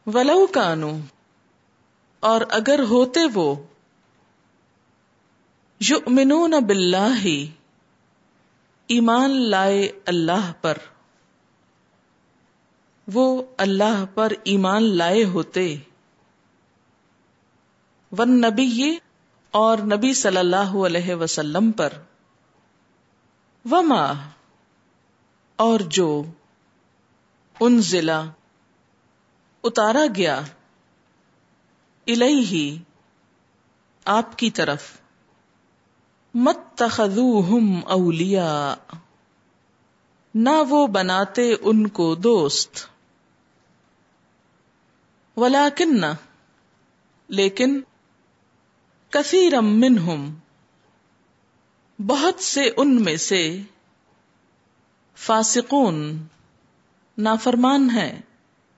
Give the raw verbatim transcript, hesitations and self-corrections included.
ولو کانوا، اور اگر ہوتے وہ، یؤمنون باللہ، ایمان لائے اللہ پر، وہ اللہ پر ایمان لائے ہوتے، والنبی، اور نبی صلی اللہ علیہ وسلم پر، وما، اور جو، انزل، اتارا گیا، الیہ، آپ کی طرف، متخذوہم اولیاء، نہ وہ بناتے ان کو دوست، ولکن، لیکن، کثیرا منہم، بہت سے ان میں سے، فاسقون، نافرمان ہیں،